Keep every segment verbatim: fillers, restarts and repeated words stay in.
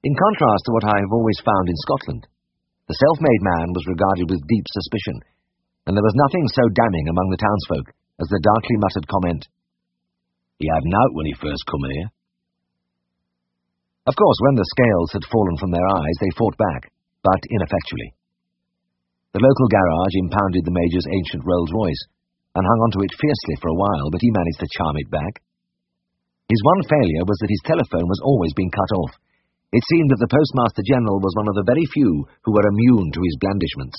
In contrast to what I have always found in Scotland, the self-made man was regarded with deep suspicion, and there was nothing so damning among the townsfolk as the darkly muttered comment, "He had nowt when he first come here." Of course, when the scales had fallen from their eyes, they fought back, but ineffectually. The local garage impounded the Major's ancient Rolls-Royce, and hung onto it fiercely for a while, but he managed to charm it back. His one failure was that his telephone was always being cut off. It seemed that the Postmaster General was one of the very few who were immune to his blandishments.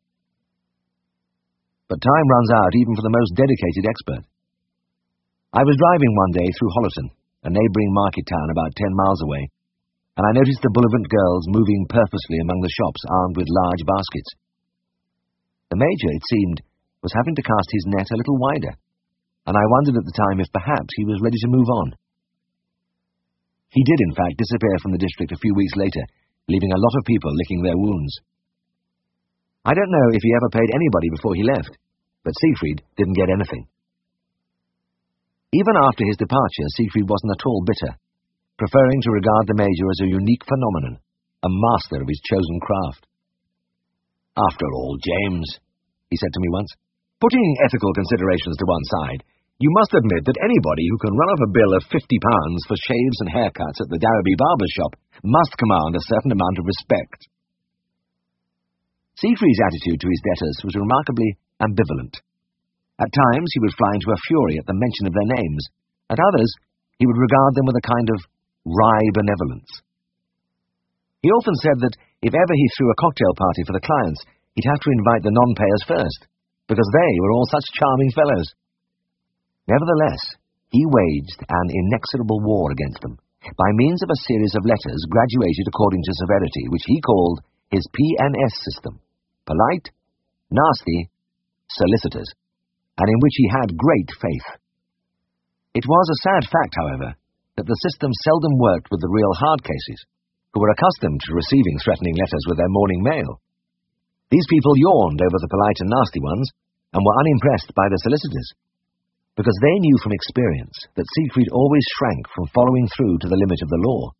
But time runs out even for the most dedicated expert. I was driving one day through Hollerton, a neighbouring market town about ten miles away, and I noticed the Bullivant girls moving purposely among the shops armed with large baskets. The Major, it seemed, was having to cast his net a little wider, and I wondered at the time if perhaps he was ready to move on. He did, in fact, disappear from the district a few weeks later, leaving a lot of people licking their wounds. I don't know if he ever paid anybody before he left, but Siegfried didn't get anything. Even after his departure, Siegfried wasn't at all bitter, preferring to regard the Major as a unique phenomenon, a master of his chosen craft. "After all, James," he said to me once, "putting ethical considerations to one side, you must admit that anybody who can run off a bill of fifty pounds for shaves and haircuts at the Darrowby barber's shop must command a certain amount of respect." Siegfried's attitude to his debtors was remarkably ambivalent. At times he would fly into a fury at the mention of their names. At others, he would regard them with a kind of wry benevolence. He often said that if ever he threw a cocktail party for the clients, he'd have to invite the non-payers first, because they were all such charming fellows. Nevertheless, he waged an inexorable war against them, by means of a series of letters graduated according to severity, which he called his P N S system, polite, nasty, solicitors, and in which he had great faith. It was a sad fact, however, that the system seldom worked with the real hard cases, who were accustomed to receiving threatening letters with their morning mail. These people yawned over the polite and nasty ones, and were unimpressed by the solicitors, because they knew from experience that Siegfried always shrank from following through to the limit of the law.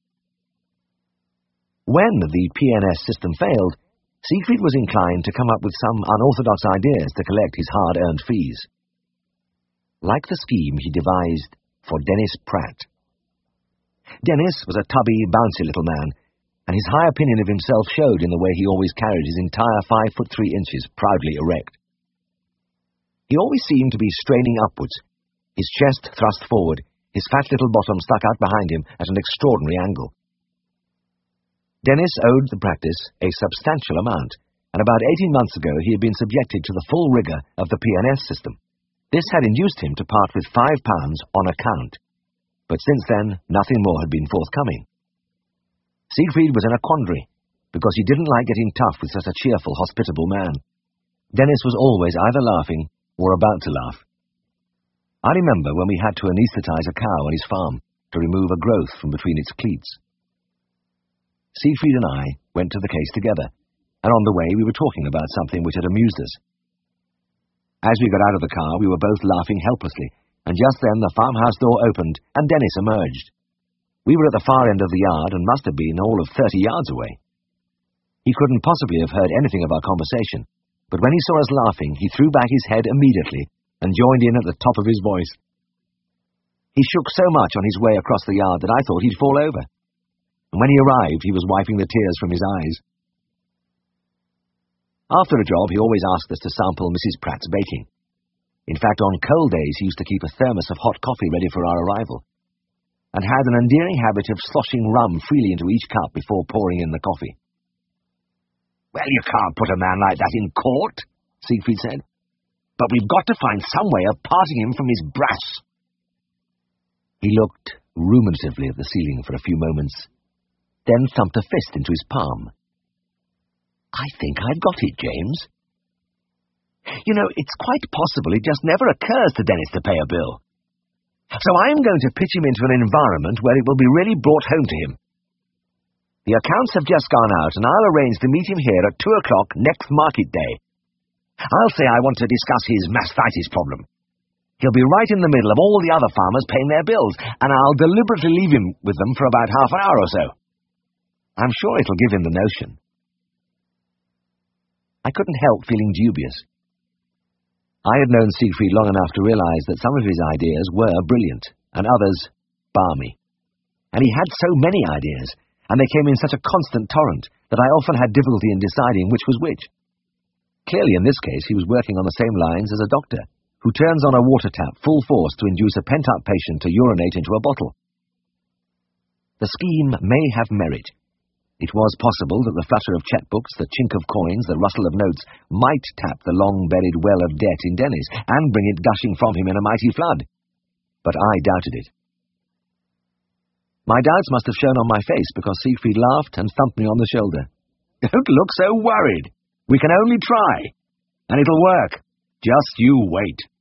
When the P N S system failed, Siegfried was inclined to come up with some unorthodox ideas to collect his hard-earned fees. Like the scheme he devised for Dennis Pratt. Dennis was a tubby, bouncy little man, and his high opinion of himself showed in the way he always carried his entire five foot three inches proudly erect. He always seemed to be straining upwards, his chest thrust forward, his fat little bottom stuck out behind him at an extraordinary angle. Dennis owed the practice a substantial amount, and about eighteen months ago he had been subjected to the full rigour of the P N S system. This had induced him to part with five pounds on account, but since then nothing more had been forthcoming. Siegfried was in a quandary, because he didn't like getting tough with such a cheerful, hospitable man. Dennis was always either laughing or about to laugh. I remember when we had to anaesthetize a cow on his farm to remove a growth from between its cleats. Siegfried and I went to the case together, and on the way we were talking about something which had amused us. As we got out of the car, we were both laughing helplessly, and just then the farmhouse door opened, and Dennis emerged. We were at the far end of the yard, and must have been all of thirty yards away. He couldn't possibly have heard anything of our conversation, but when he saw us laughing, he threw back his head immediately, and joined in at the top of his voice. He shook so much on his way across the yard that I thought he'd fall over, and when he arrived, he was wiping the tears from his eyes. After a job, he always asked us to sample Missus Pratt's baking. In fact, on cold days, he used to keep a thermos of hot coffee ready for our arrival, and had an endearing habit of sloshing rum freely into each cup before pouring in the coffee. "Well, you can't put a man like that in court," Siegfried said, "but we've got to find some way of parting him from his brass." He looked ruminatively at the ceiling for a few moments, then thumped a fist into his palm. "I think I've got it, James. You know, it's quite possible it just never occurs to Dennis to pay a bill. So I'm going to pitch him into an environment where it will be really brought home to him. The accounts have just gone out, and I'll arrange to meet him here at two o'clock next market day. I'll say I want to discuss his mastitis problem. He'll be right in the middle of all the other farmers paying their bills, and I'll deliberately leave him with them for about half an hour or so. I'm sure it'll give him the notion. I couldn't help feeling dubious. I had known Siegfried long enough to realize that some of his ideas were brilliant, and others balmy. And he had so many ideas, and they came in such a constant torrent, that I often had difficulty in deciding which was which. Clearly, in this case, he was working on the same lines as a doctor, who turns on a water tap full force to induce a pent-up patient to urinate into a bottle. The scheme may have merit. It was possible that the flutter of checkbooks, the chink of coins, the rustle of notes might tap the long-buried well of debt in Dennis and bring it gushing from him in a mighty flood. But I doubted it. My doubts must have shown on my face because Siegfried laughed and thumped me on the shoulder. Don't look so worried. We can only try. And it'll work. Just you wait.